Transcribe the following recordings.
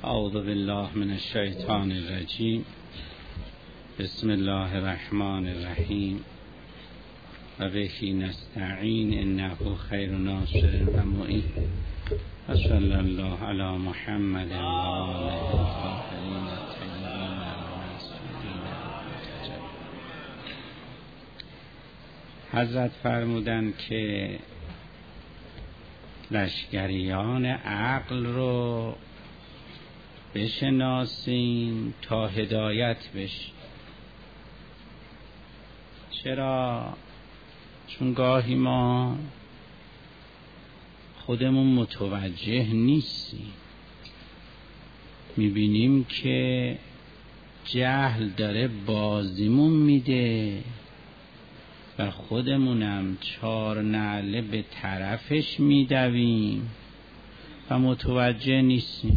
اعوذ بالله من الشیطان الرجیم. بسم الله الرحمن الرحیم و به نستعین انه خیر ناصر و معین و صلی الله علی محمد و آله الطاهرین الطیبین المعصومین. حضرت فرمودند که لشکریان عقل رو بشناسیم تا هدایت بشیم. چرا؟ چون گاهی ما خودمون متوجه نیستیم، میبینیم که جهل داره بازیمون میده و خودمونم 4 نعله به طرفش میدویم و متوجه نیستیم.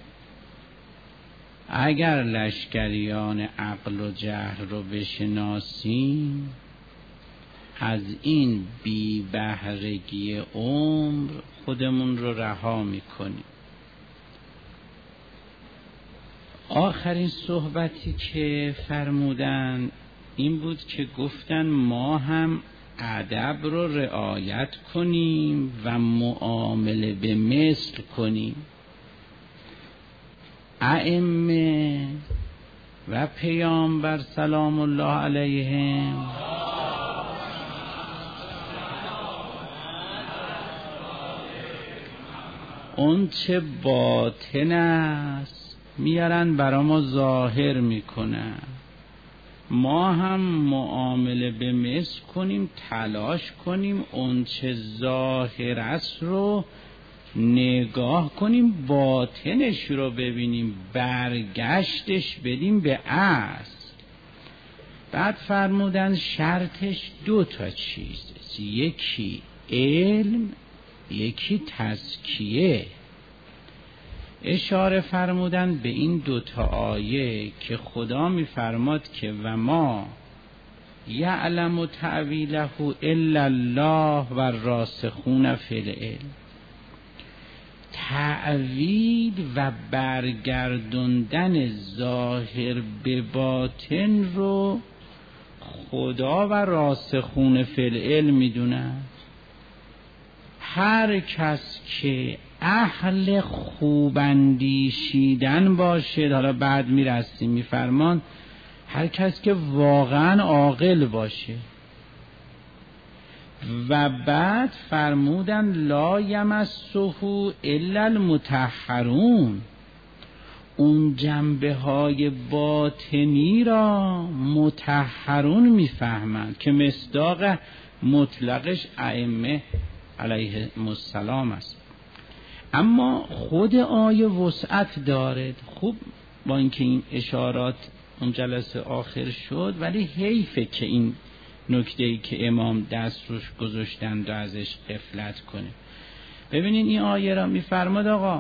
اگر لشکریان عقل و جهل رو بشناسیم، از این بی بهرگی عمر خودمون رو رها میکنیم. آخرین صحبتی که فرمودن این بود که گفتن ما هم ادب رو رعایت کنیم و معامله به مثل کنیم. ائمه و پیامبر سلام الله علیهم اون چه باطن است میارن برا ما ظاهر میکنن. ما هم معامله به مثل کنیم، تلاش کنیم اون چه ظاهر است رو نگاه کنیم، باطنش رو ببینیم، برگشتش بدیم به اصل. بعد فرمودن شرطش 2 چیزه، یکی علم، یکی تزکیه. اشاره فرمودن به این 2 آیه که خدا میفرماد که و ما یعلم تأویله الا الله و الراسخون فی العلم. تعویل و برگردوندن ظاهر به باطن رو خدا و راسخون فی العلم میدونن. هر کس که اهل خوبندیشیدن باشه، حالا بعد میرسیم میفرمان هر کس که واقعا عاقل باشه. و بعد فرمودن لا یمسه الا المطهرون. اون جنبه های باطنی را مطهرون میفهمند که مصداق مطلقش ائمه علیهم السلام است. اما خود آیه وسعت دارد. خوب با اینکه این اشارات اون جلسه آخر شد، ولی حیفه که این نکته‌ای که امام دست روش گذاشتند و ازش غفلت کنه. ببینین این آیه را میفرماد آقا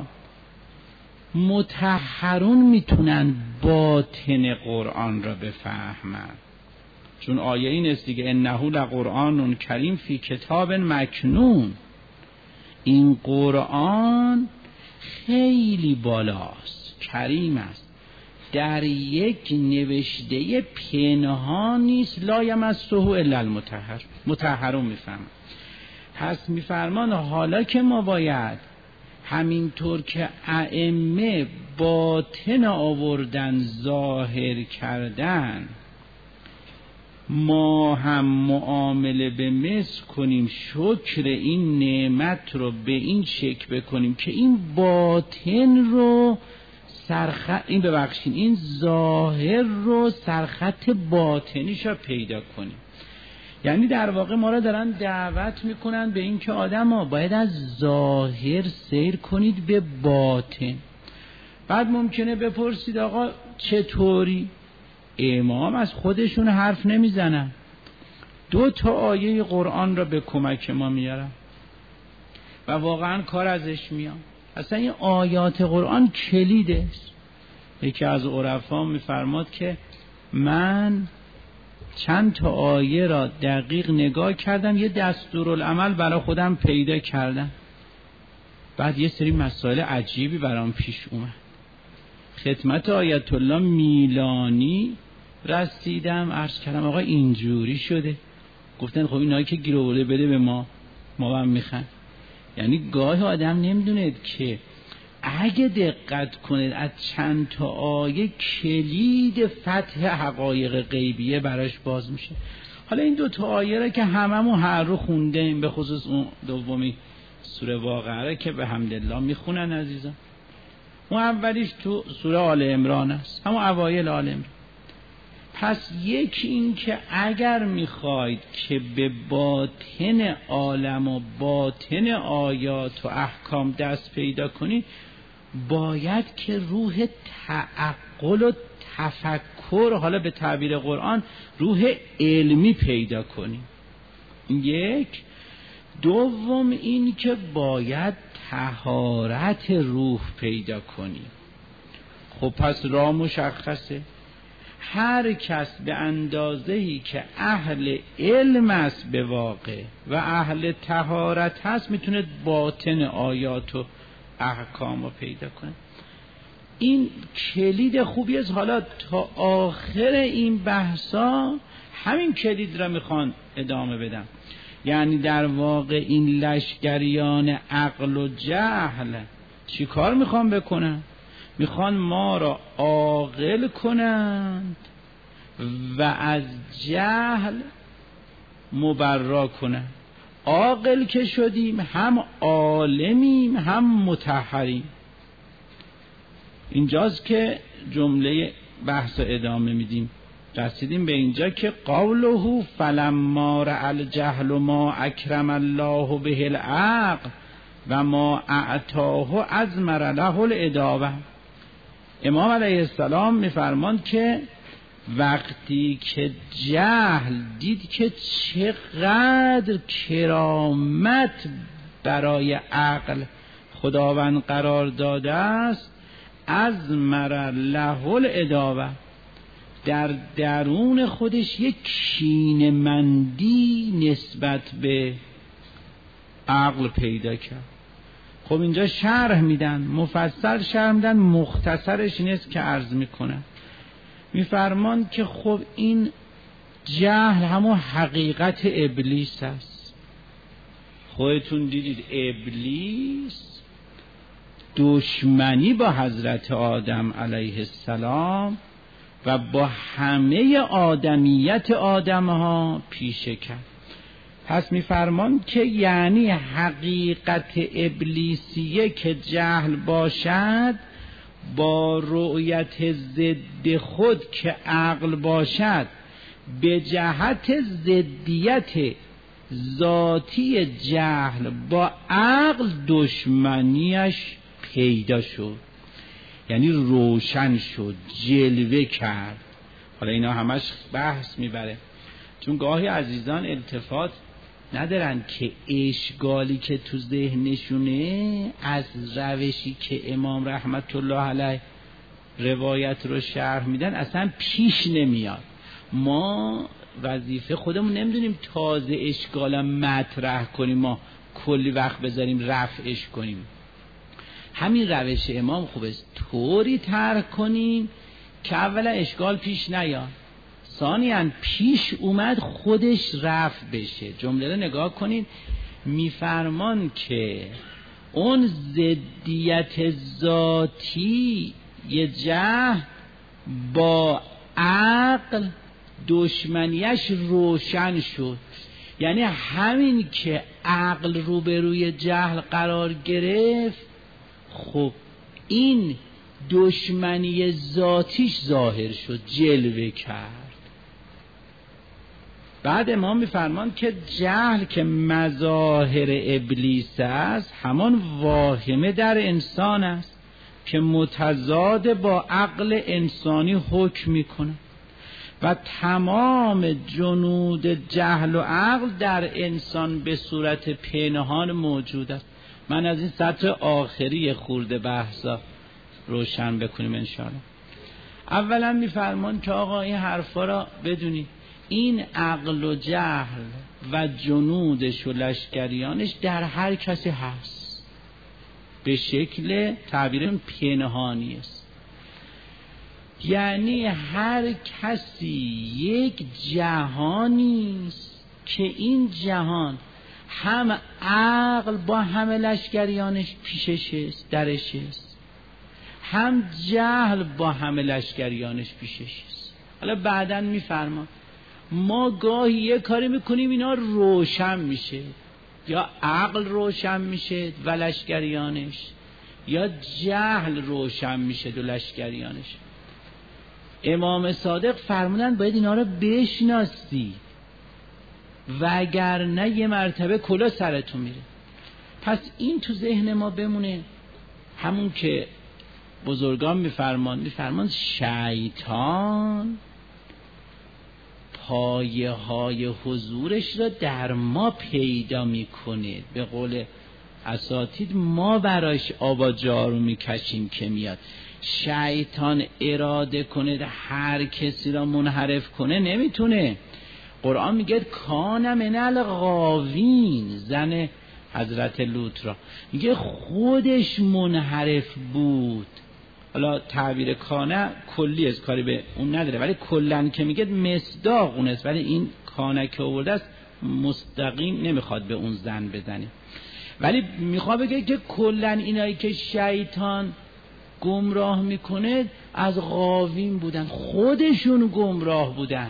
مطهرون میتونن باطن قرآن را بفهمن، چون آیه این است دیگه انه لقرآن کریم فی کتاب مکنون. این قرآن خیلی بالاست، کریم است، در یک نوشته پنهان نیست. لا یمسه الا المطهر، مطهرون میفهمن. پس میفرمان حالا که ما باید همینطور که ائمه باطن آوردن ظاهر کردن، ما هم معامله به مثل کنیم، شکر این نعمت رو به این شکل بکنیم که این باطن رو این ظاهر رو سرخط باطنیش رو پیدا کنیم. یعنی در واقع ما را دارن دعوت میکنن به این که آدم ها باید از ظاهر سیر کنید به باطن. بعد ممکنه بپرسید آقا چطوری؟ امام از خودشون حرف نمیزنن، 2 آیه قرآن را به کمک ما میارن و واقعا کار ازش میان. اصلا این آیات قرآن کلیده است. یکی از عرفا میفرماد که من چند تا آیه را دقیق نگاه کردم، یه دستورالعمل برای خودم پیدا کردم. بعد یه سری مسائل عجیبی برام پیش اومد. خدمت آیت الله میلانی رسیدم، عرض کردم آقا اینجوری شده. گفتن خب اینایی که گیر آورده بده به ما هم میخوان. یعنی گاه آدم نمیدونه که اگه دقت کنید از چند تا آیه کلید فتح حقایق غیبیه براش باز میشه. حالا این 2 تا آیه را که هممون هر رو خوندیم، به خصوص اون دومی سوره واقعه که به حمدالله میخونن عزیزان. اون اولیش تو سوره آل عمران است، همون اوایل آل عمران. پس یکی این که اگر میخواید که به باطن عالم و باطن آیات و احکام دست پیدا کنید، باید که روح تعقل و تفکر، حالا به تعبیر قرآن روح علمی پیدا کنید. یک. دوم این که باید طهارت روح پیدا کنید. خب پس راه مشخصه. هر کس به اندازه‌ای که اهل علم است به واقع و اهل طهارت هست میتونه باطن آیات و احکام رو پیدا کنه. این کلید خوبی است. حالا تا آخر این بحثا همین کلید را میخوان ادامه بدم. یعنی در واقع این لشکریان عقل و جهل چی کار میخوان بکنن؟ میخوان ما را عاقل کنند و از جهل مبرا کنند. عاقل که شدیم هم عالمیم هم مطهریم. اینجاست که جمله بحث ادامه میدیم. رسیدیم به اینجا که قوله فلما رأى الجهل ما اکرم الله به العقل و ما اعطاه ازمر له الادابه. امام علیه السلام میفرماند که وقتی که جهل دید که چقدر کرامت برای عقل خداوند قرار داده است، ازمر له الادابه، در درون خودش یک کینه‌مندی نسبت به عقل پیدا کرد. خب اینجا شرح میدن، مفصل شرح میدن، مختصرش این است که عرض میکنن. میفرمان که خب این جهل همون حقیقت ابلیس است. خودتون دیدید ابلیس دشمنی با حضرت آدم علیه السلام و با همه آدمیت آدم ها پیشه کرد. پس میفرمان که یعنی حقیقت ابلیسیه که جهل باشد با رؤیت ضد خود که عقل باشد، به جهت ضدیت ذاتی جهل با عقل دشمنیش پیدا شد، یعنی روشن شد، جلوه کرد. حالا اینا همش بحث میبره، چون گاهی عزیزان التفات ندارن که اشکالی که تو ذهنشونه از روشی که امام رحمت الله علیه روایت رو شرح میدن اصلا پیش نمیاد. ما وظیفه خودمون نمیدونیم تازه اشکالا مطرح کنیم، ما کلی وقت بذاریم رفعش کنیم. همین روش امام خوبه، طوری طرح کنیم که اولا اشکال پیش نیاد، ثانیاً پیش اومد خودش رفع بشه. جمله رو نگاه کنید، میفرمان که اون ضدیت ذاتی یه جهل با عقل دشمنیش روشن شد. یعنی همین که عقل روبروی جهل قرار گرفت، خب این دشمنی ذاتیش ظاهر شد، جلوه کرد. بعد امام میفرمان که جهل که مظاهر ابلیس است، همان واهمه در انسان است که متضاد با عقل انسانی حکم میکنه و تمام جنود جهل و عقل در انسان به صورت پنهان موجود است. من از این سطر آخری خورده بحثا روشن بکنیم انشاءالله. اولا میفرمان که آقا این حرفا را بدونید، این عقل و جهل و جنودش و لشکریانش در هر کسی هست، به شکل تعبیر پنهانی است. یعنی هر کسی یک جهانی است که این جهان هم عقل با همه لشکریانش پیشش است، درش است، هم جهل با همه لشکریانش پیشش است. حالا بعداً میفرما ما گاهی یه کاری میکنیم اینا روشن میشه، یا عقل روشن میشه و لشکریانش، یا جهل روشن میشه و لشکریانش. امام صادق فرمودن باید اینا رو بشناسی وگرنه یه مرتبه کلا سرتون میره. پس این تو ذهن ما بمونه، همون که بزرگان میفرمان شیطان پایه های حضورش را در ما پیدا میکنه. به قول اساتید ما براش آب جارو میکشیم که میاد. شیطان اراده کنه هر کسی را منحرف کنه نمیتونه. قرآن میگه کان من الغاوین، زن حضرت لوط را میگه خودش منحرف بود. حالا تعبیر کانه کلی از کاری به اون نداره، ولی کلن که میگه مصداق اون است، ولی این کانه که آورده است مستقیم نمیخواد به اون زن بزنه، ولی میخواد بگه که کلن اینایی که شیطان گمراه میکنه از غاوین بودن، خودشون گمراه بودن،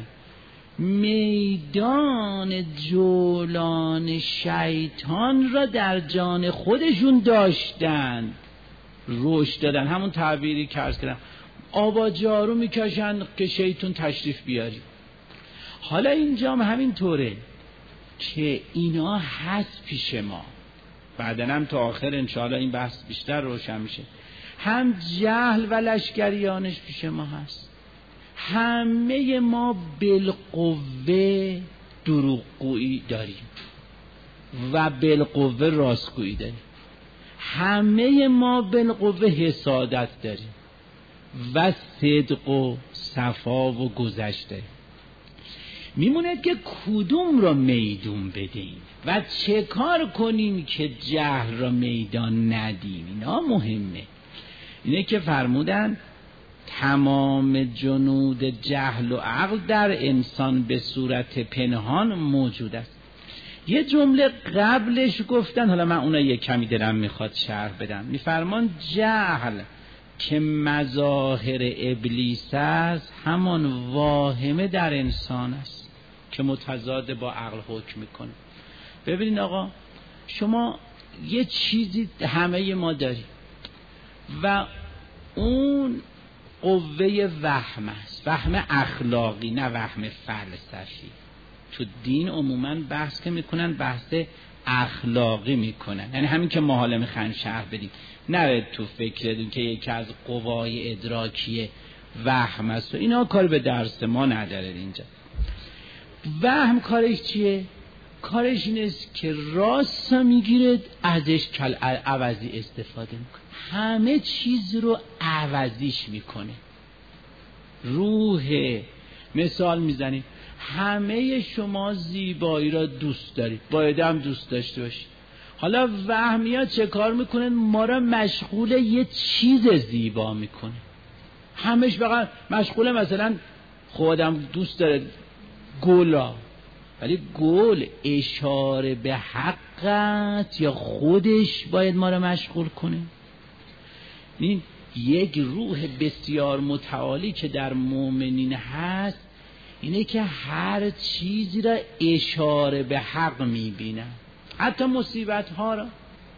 میدان جولان شیطان را در جان خودشون داشتن، روش دادن. همون تعبیری که عرض کردم، آبا جارو میکشن که شیطان تشریف بیاری. حالا اینجا هم همین طوره که اینا هست پیش ما، بعدن هم تا آخر انشاءالله این بحث بیشتر روشن میشه. هم جهل و لشکریانش پیش ما هست. همه ما بالقوه دروغگویی داریم و بالقوه راستگویی داریم. همه ما بالقوه حسادت داریم و صدق و صفا و گذشت داریم. میمونه که کدوم را میدون بدیم و چه کار کنیم که جهل را میدان ندیم. اینا مهمه. اینه که فرمودن تمام جنود جهل و عقل در انسان به صورت پنهان موجود است. یه جمله قبلش گفتن، حالا من اونها یه کمی دلم میخواد شرح بدم. میفرمان جهل که مظاهر ابلیس است همان واهمه در انسان است که متضاد با عقل حکم میکنه. ببینید آقا، شما یه چیزی همه ما داریم و اون قوه وهم است، وهم اخلاقی نه وهم فلسفی. تو دین عموما بحث که میکنن بحث اخلاقی میکنن، یعنی همین که ما حالا میخوایم شرح بدیم، نه تو فکر که یکی از قوای ادراکی وهم است و اینا کار به درس ما نداره. اینجا وهم کارش چیه؟ کارش این است که راست میگیره ازش کل عوضی استفاده میکنه، همه چیز رو عوضیش میکنه. روح مثال میزنیم، همه شما زیبایی را دوست دارید، باید هم دوست داشته باشید. حالا وهمیات چه کار میکنن؟ ما را مشغول یه چیز زیبا میکنه. همش فقط مشغول، مثلا خودم دوست داره گلا، ولی گل اشاره به حق است یا خودش باید ما را مشغول کنه؟ این یک روح بسیار متعالی که در مؤمنین هست اینه که هر چیزی را اشاره به حق میبینن، حتی مصیبت ها را.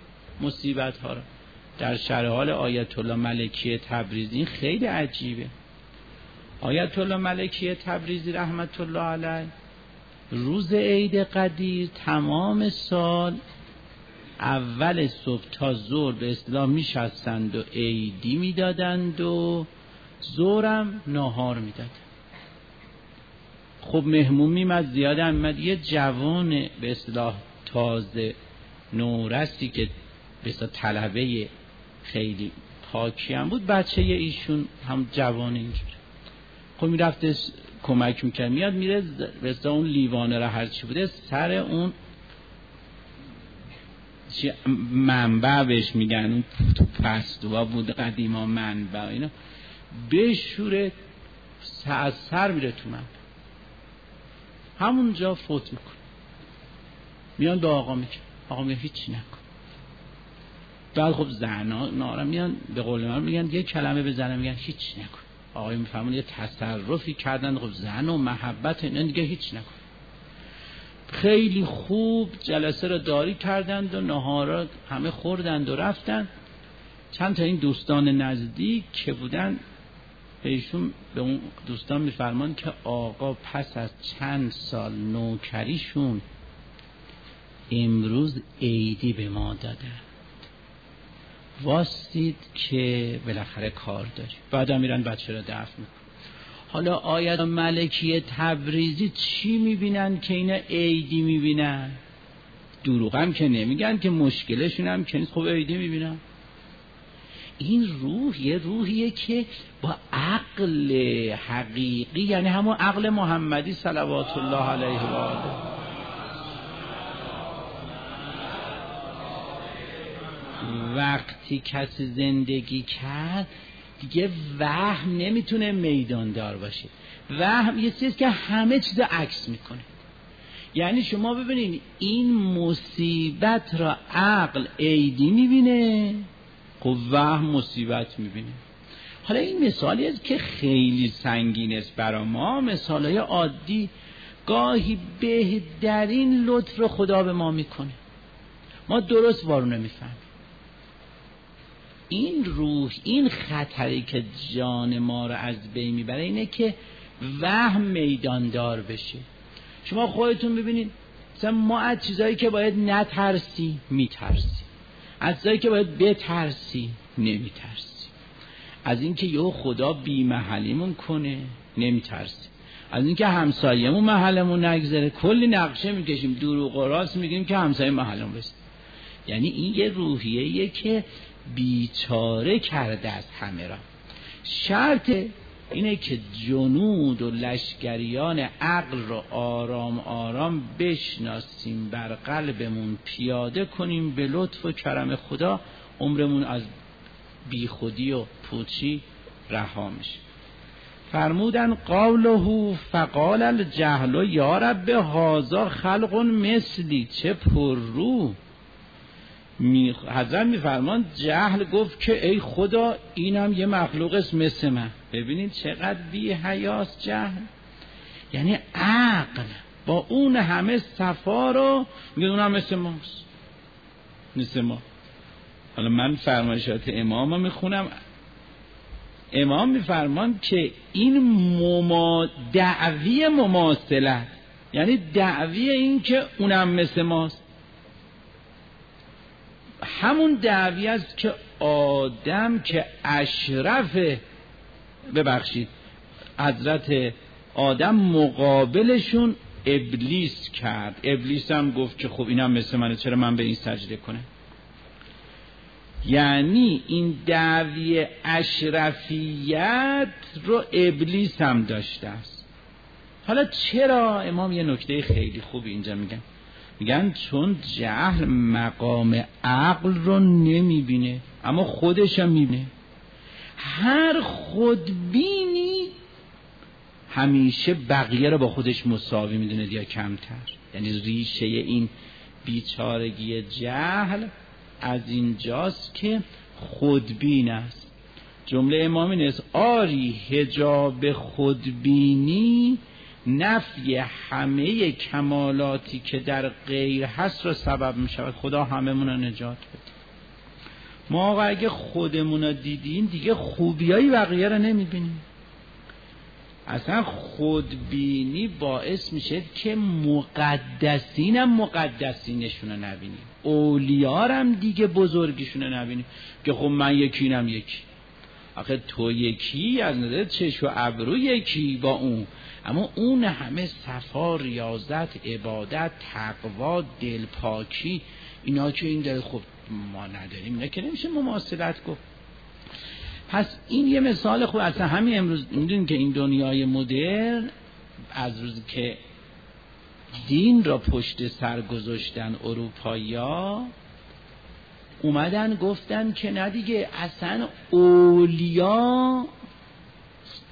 در شرح حال آیت الله ملکی تبریزی خیلی عجیبه. آیت الله ملکی تبریزی رحمت الله علیه روز عید قدیر تمام سال اول صبح تا ظهر به اصطلاح میشستند و عیدی میدادند و ظهرم ناهار میدادند. خب مهمون میمد، زیاد هم میمد. یه جوان به اصطلاح تازه نورستی که به اصطلاح طلبه خیلی پاکی هم بود، بچه ایشون هم جوان اینجور، خب میرفته کمک میکرد، میاد میره به اصطلاح اون لیوانه را هرچی بوده سر اون منبع بهش میگن، اون تو پستوها بود قدیما منبع اینا، بشوره، از سر میره تو من، همونجا فوت میکنه. میان به آقا میگن، آقا میگه هیچی نکن. بعد خب زنا نارا میان به قول من میگن یه کلمه بزنن، میگن هیچی نکن. آقای میفهمون یه تصرفی کردن، خب زن و محبت اینا دیگه هیچ نکن. خیلی خوب جلسه رو داری کردند و نهارا همه خوردند و رفتن. چند تا این دوستان نزدیک که بودن ایشون به اون دوستان میفرمان که آقا پس از چند سال نوکریشون امروز عیدی به ما دادن، واسید که بالاخره کار داری. بعدا میرن بچه را دفن میکنن. حالا آیت ملکی تبریزی چی میبینن که اینا عیدی میبینن؟ دروغ هم که نمیگن که مشکلشون هم که نیست، خب عیدی میبینن. این روح یه روحیه که با عقل حقیقی، یعنی همون عقل محمدی صلوات الله علیه و آله، وقتی کسی زندگی کرد دیگه وهم نمیتونه میداندار باشه. وهم یه چیزی که همه چیز عکس میکنه. یعنی شما ببینید این مصیبت را عقل عیدی میبینه، خب وهم مصیبت میبینه. حالا این مثالی است که خیلی سنگین است برای ما، مثالای عادی. گاهی بهترین لطف رو خدا به ما میکنه، ما درست وارو نمیفهمیم. این روح، این خطری که جان ما رو از بین میبره اینه که وهم میداندار بشه. شما خودتون ببینید، مثلا ما از چیزایی که باید نترسی میترسی، از چیزایی که باید بترسی نمیترسی، از اینکه یه خدا بی محلیمون کنه نمیترسی، از اینکه همسایه‌مون محلمون نگذره کلی نقشه میکشیم، دروغ و راست میگیم که همسایه محلمون بشه. یعنی این یه روحیه‌ایه که بیچاره کرده از همه را. شرط اینه که جنود و لشکریان عقل رو آرام آرام بشناسیم، بر قلبمون پیاده کنیم، به لطف و کرم خدا عمرمون از بیخودی و پوچی رها میشه. فرمودن قوله فقال الجهل یا رب هذا خلق مثلی، چه پر رو. حضرت میفرمان جهل گفت که ای خدا اینم یه مخلوق است مثل من. ببینید چقدر بی حیاست جهل. یعنی عقل با اون همه صفا رو میگه اونم مثل ماست، مثل ما. حالا من فرمایشات امام رو میخونم. امام میفرمان که این دعوی مماثلت، یعنی دعوی این که اونم مثل ماست، همون دعوی است که آدم که اشرف، ببخشید حضرت آدم مقابلشون ابلیس کرد. ابلیس هم گفت که خب اینم مثل منه، چرا من به این سجده کنه. یعنی این دعوی اشرفیت رو ابلیس هم داشته است. حالا چرا؟ امام یه نکته خیلی خوبی اینجا میگن چون جهل مقام عقل رو نمیبینه اما خودش هم میبینه. هر خودبینی همیشه بقیه رو با خودش مساوی میدونه یا کمتر. یعنی ریشه این بیچارگی جهل از اینجاست که خودبین است. جمله امام این است آری حجاب خودبینی نفی همه کمالاتی که در غیر هست رو سبب می شود. خدا هممون رو نجات بده. ما آقا اگه خودمون رو دیدیم دیگه خوبیایی بقیه رو نمی بینیم. اصلا خودبینی باعث میشه که مقدسین هم مقدسینشون رو نبینیم، اولیار هم دیگه بزرگیشون رو نبینیم که خب من یکینم یکی. آخه تو یکی از نظر چشم و ابرو یکی با اون، اما اون همه صفا، ریاضت، عبادت، تقوا، دلپاکی، اینا که این دل خب ما نداریم، اینا که نمیشه مماثلت گفت. پس این یه مثال خوب. اصلا همین امروز میدونیم که این دنیای مدرن از روزی که دین را پشت سر گذاشتن اروپایی‌ها، اومدن گفتن که نه دیگه اصلا اولیا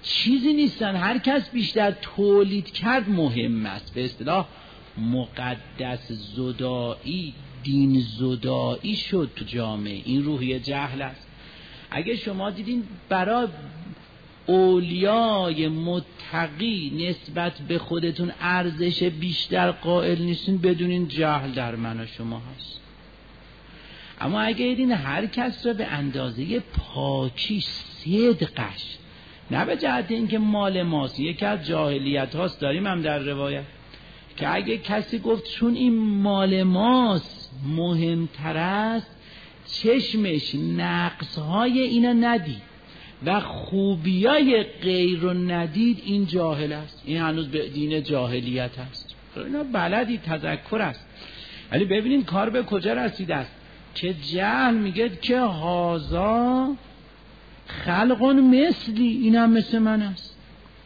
چیزی نیستن. هر کس بیشتر تولید کرد مهم است. به اصطلاح مقدس زدایی، دین زدایی شد تو جامعه. این روحیه جهل است. اگه شما دیدین برای اولیای متقی نسبت به خودتون ارزش بیشتر قائل نیستین، بدونین جهل در من و شما هست. اما اگه دیدین هر کس را به اندازه پاکی، صدقش، نه به جهت اینکه مال ماست، یکی از جاهلیت هاست، داریم هم در روایت که اگه کسی گفت چون این مال ماست مهمتر است، چشمش نقصهای اینا ندید و خوبیای غیر رو ندید، این جاهل است. این هنوز به دین جاهلیت است. اینا بلدی تذکر است. ولی ببینین کار به کجا رسیده است که جهل میگه که هازا خلقون مثلی، این هم مثل من است.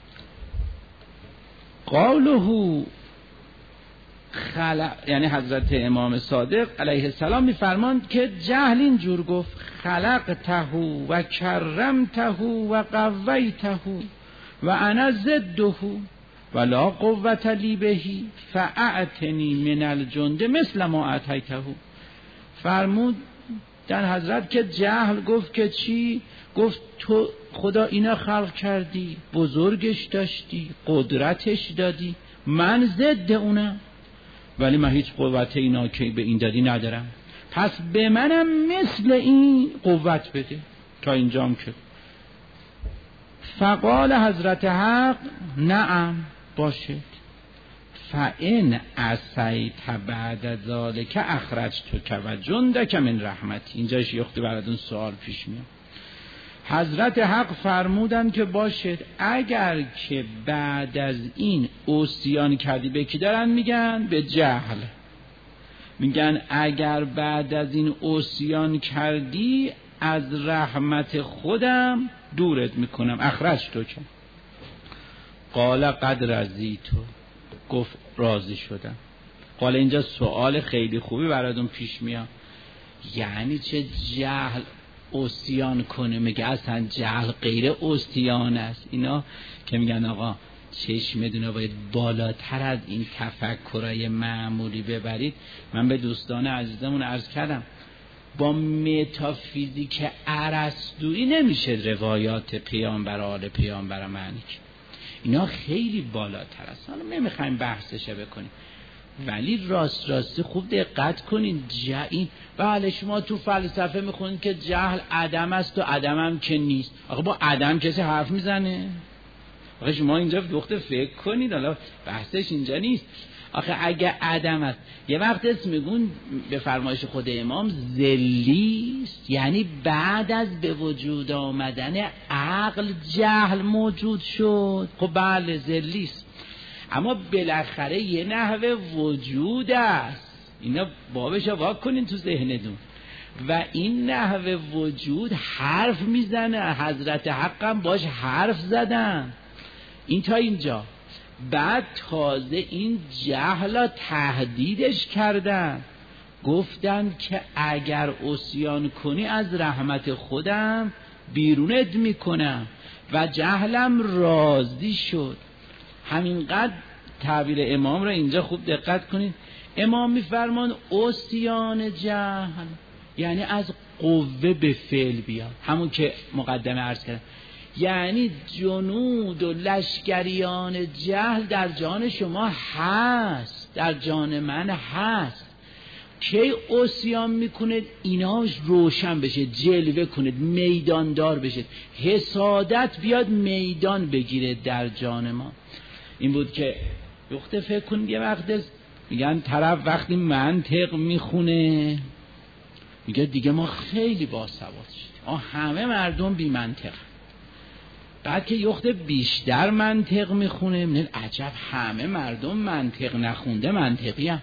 قوله خلق، یعنی حضرت امام صادق علیه السلام میفرماند که جهل اینجور گفت خلقته و کرمته و قویته و انا ضده و لا قوت لی بهی فاعتنی من الجند مثل ما اعطیته. فرمود در حضرت که جهل گفت که چی؟ گفت تو خدا اینا خلق کردی، بزرگش داشتی، قدرتش دادی، من ضد اونم، ولی من هیچ قوت اینا که به این دادی ندارم، پس به منم مثل این قوت بده. تا اینجام که فقال حضرت حق نعم باشد فان عصیت بعد ذلک اخرجتک و جندک من رحمتی. اینجاش یختی براتون سوال پیش میاد. حضرت حق فرمودن که باشد اگر که بعد از این عصیان کردی، به کی دارن میگن؟ به جهل. میگن اگر بعد از این عصیان کردی از رحمت خودم دورت میکنم، اخرجتک. قال قد رضیت، گفت راضی شدم. قال اینجا سوال خیلی خوبی براتون پیش میاد، یعنی چه جهل عصیان کنه؟ میگه اصلا جهل غیر عصیان است. اینا که میگن آقا چشمتون باید بالاتر از این تفکرای معمولی ببرید. من به دوستان عزیزمون عرض کردم با متافیزیک ارسطویی نمیشه روایات پیامبر آل پیامبر معنی کرد. اینا خیلی بالاتر است. حالا نمیخوایم بحثش بکنیم، ولی راستی خوب دقت کنین. این بله شما تو فلسفه میخونید که جهل عدم است و عدم هم که نیست. آخه با عدم کسی حرف میزنه؟ آخه شما اینجا دختر فکر کنید، حالا بحثش اینجا نیست. آخه اگه عدم است، یه وقت اسم میگون به فرمایش خود امام ذلی است، یعنی بعد از به وجود آمدن عقل جهل موجود شد. خب بله ذلی است، اما بالاخره یه نحوه وجود است. اینا بابش وا کنین تو ذهنتون. و این نحوه وجود حرف میزنه. حضرت حقم باش حرف زدن. این تا اینجا. بعد تازه این جهل تهدیدش کردن، گفتن که اگر عصیان کنی از رحمت خودم بیرونت میکنم و جهلم راضی شد. همینقدر تعبیر امام را اینجا خوب دقت کنید. امام میفرمان عصیان جهل یعنی از قوه به فعل بیاد، همون که مقدمه عرض کردم. یعنی جنود و لشکریان جهل در جان شما هست، در جان من هست. کی عصیان میکنید اینا روشن بشه، جلوه کنید، میداندار بشه، حسادت بیاد میدان بگیره در جان ما. این بود که وقت فکر کنید یه وقت میگن طرف وقتی منطق میخونه میگه دیگه ما خیلی باسواد شدیم، همه مردم بی منطق. بعد که یخت بیشتر منطق میخونه میگه عجب همه مردم منطق نخونده منطقی هم.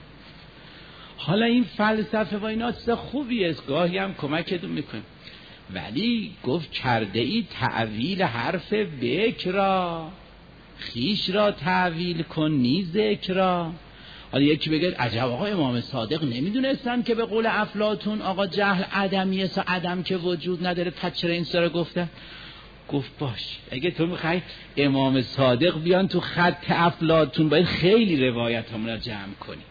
حالا این فلسفه و اینا چیز خوبی است، گاهی هم کمکتون میکنه، ولی گفت کرده ای تعویل حرف بکرا، خیش را تعویل کن نی ذکرا. حالا یکی بگه عجب آقا امام صادق نمیدونستن که به قول افلاطون آقا جهل عدمیه، عدم که وجود نداره، پس چرا این سر گفته؟ گفت باش، اگه تو میخوای امام صادق بیان تو خط افلاطون باید خیلی روایت همون رو جمع کنی.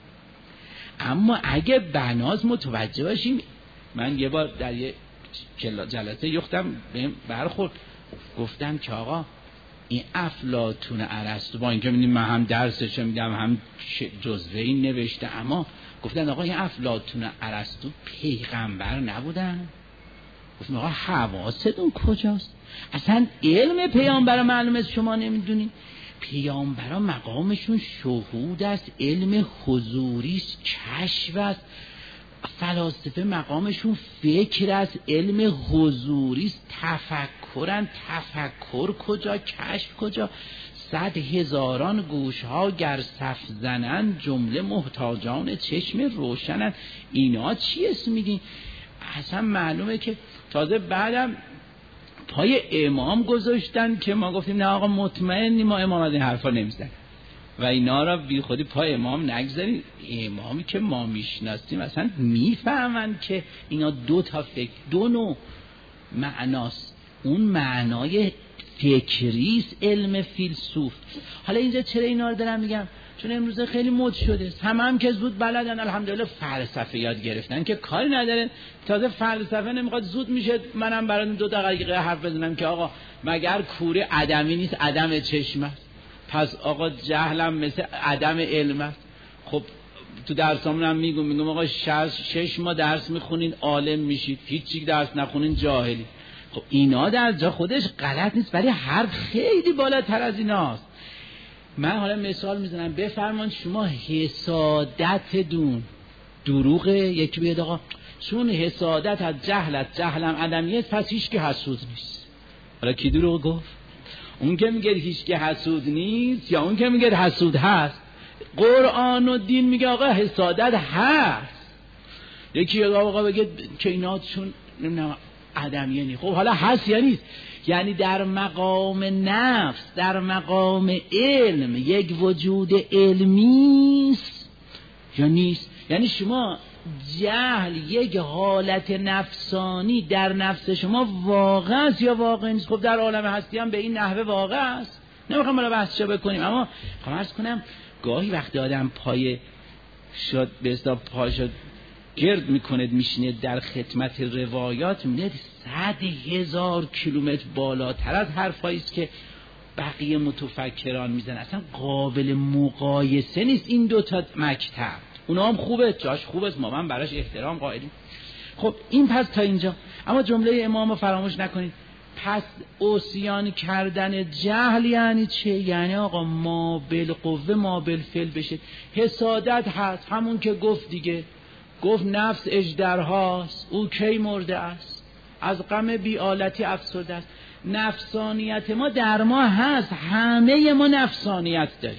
اما اگه بناز متوجه باشیم، من یه بار در یه جلسه یختم بهم برخورد، گفتم که آقا این افلاطون ارسطو، با اینکه میدونیم من هم درسش میدم هم جزوه‌ای نوشته، اما گفتن آقا این افلاطون ارسطو پیغمبر نبودن. گفتم آقا حواستون کجاست؟ اصلا علم پیامبر معلومه شما نمیدونین. پیامبران مقامشون شهود است، علم حضوری است، کشف است. فلاسفه مقامشون فکر است، علم حضوری است، تفکرن. تفکر کجا؟ کشف کجا؟ 100,000 گوشها گر صف زنن، جمله محتاجان چشم روشنن. اینا چی اسم میدین؟ اصلا معلومه که تازه بعدم پای امام گذاشتن که ما گفتیم نه آقا مطمئنی ما امام از این حرفا نمیزنیم و اینا را بی خودی پای امام نگذاریم. امامی که ما میشناسیم اصلا میفهمن که اینا دو تا فکر، دو نوع معناست. اون معنای فکریست علم فیلسوف. حالا اینجا چرا اینا رو دارم میگم؟ چون امروز خیلی مد شده، هم که زود بلدن الحمدلله فلسفه یاد گرفتن که کاری نداره. تازه فلسفه نمیخواد زود میشه منم براتون 2 دقیقه حرف بزنم که آقا مگر کوره عدمی نیست، عدم چشم است، پس آقا جهلم مثل عدم علم است. خب تو درسامون هم میگم آقا 6 ماه درس میخونین عالم میشید، هیچی درس نخونین جاهلی. خب اینا در جا خودش غلط نیست، ولی حرف خیلی بالاتر از ایناست. من حالا مثال میزنم، بفرمان شما حسادت دروغه. یکی بیاد آقا چون حسادت از جهلم عدمیت، پس هیچ که حسود نیست. حالا کی دروغ گفت؟ اون که میگه هیچ که حسود نیست یا اون که میگه حسود هست؟ قرآن و دین میگه آقا حسادت هست. یکی آقا بگه که اینا چون نمیدونم عدمیه نیست. خب حالا هست یا نیست؟ یعنی در مقام نفس، در مقام علم یک وجود علمی است یا نیست؟ یعنی شما جهل یک حالت نفسانی در نفس شما واقع است یا واقع نیست؟ خب در عالم هستی هم به این نحوه واقع است. نمیخوام بالا بحثشو بکنیم، اما خواهم عرض کنم گاهی وقتی آدم پای شد به حساب پاشو گرد میکنه میشینه در خدمت روایات، میبینه 100,000 کیلومتر بالاتر از حرفایی است که بقیه متفکران میزنن. اصلا قابل مقایسه نیست این 2 تا مکتب. اونا هم خوبه، جاش خوبه، ما من براش احترام قائلیم. خب این پس تا اینجا. اما جمله امام رو فراموش نکنید. پس عصیان کردن جهل یعنی چه؟ یعنی آقا ما بالقوه ما بالفعل بشه. حسادت هست، همون که گفت دیگه، گفت نفس اژدرهاست، او کی مرده است، از غم بی‌آلتی افسرده است. نفسانیت ما در ما هست، همه ما نفسانیت داریم،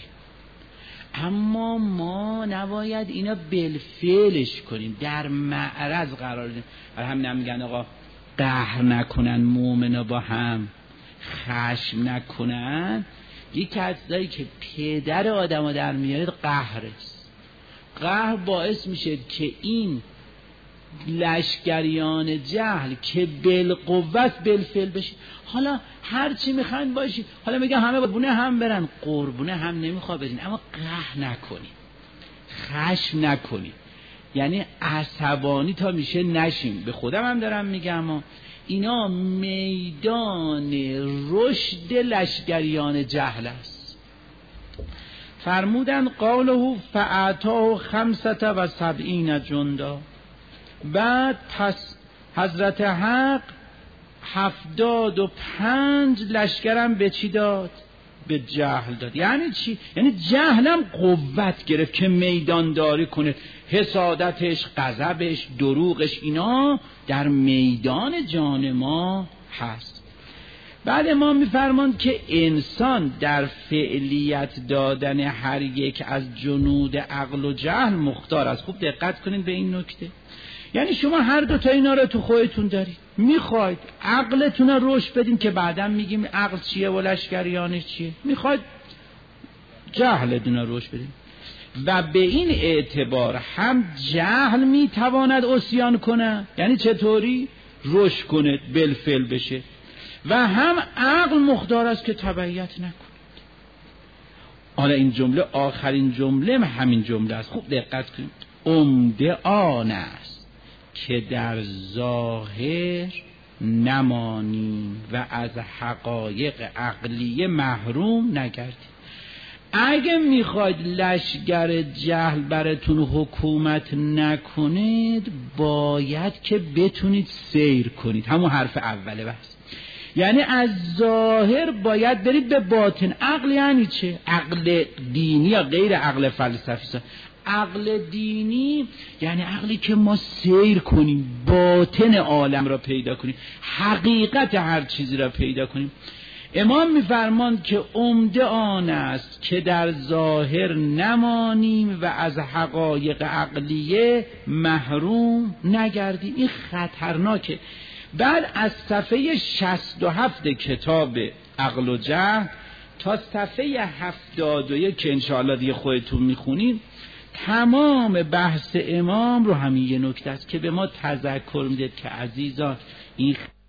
اما ما نباید اینا بالفعلش کنیم، در معرض قرار بدیم. برای همین هم میگن آقا قهر نکنن مومنا با هم، خشم نکنن. یکی از چیزایی که پدر آدمو در میاره قهر است. قهر باعث میشه که این لشکریان جهل که بالقوت بالفعل بشه. حالا هر چی میخواین باشید، حالا میگم همه قربونه هم برن، قربونه هم نمیخوا برین، اما قهر نکنید، خشم نکنید، یعنی عصبانی تا میشه نشیم. به خودم هم دارم میگم اینا میدان رشد لشکریان جهل است. فرمودن قوله فاعطاه 75 جندا. بعد پس حضرت حق 75 لشکرم به چی داد؟ به جهل داد. یعنی چی؟ یعنی جهلم قوت گرفت که میدانداری کنه. حسادتش، غضبش، دروغش، اینا در میدان جان ما هست. بعد ما میفرماند که انسان در فعلیت دادن هر یک از جنود عقل و جهل مختار است. خوب دقت کنین به این نکته. یعنی شما هر 2 تا اینا رو تو خودتون دارید. میخواید عقلتون رو رشد بدین که بعداً میگیم عقل چیه و لشکریانش چیه. میخواید جهلتون رو رشد بدین و به این اعتبار هم جهل میتواند عصیان کنه. یعنی چطوری؟ رشد کنه، بالفعل بشه. و هم عقل مختار است که تبعیت نکنید. حالا این جمله آخرین جمله همین جمله است. خوب دقت کنید. عمده آن است که در ظاهر نمانیم و از حقایق عقلیه محروم نگردیم. اگه میخواید لشگر جهل براتون حکومت نکنید، باید که بتونید سیر کنید. همون حرف اوله بس. یعنی از ظاهر باید برید به باطن. عقل یعنی چه؟ عقل دینی یا غیر عقل فلسفی؟ عقل دینی یعنی عقلی که ما سیر کنیم، باطن عالم را پیدا کنیم، حقیقت هر چیزی را پیدا کنیم. امام میفرماند که عمده آن است که در ظاهر نمانیم و از حقایق عقلیه محروم نگردیم. این خطرناکه. بعد از صفحه 67 کتاب عقل و جهل تا صفحه 71 که انشاءالله دیگه خودتون میخونید، تمام بحث امام رو همین یه نکته است که به ما تذکر میده که عزیزان این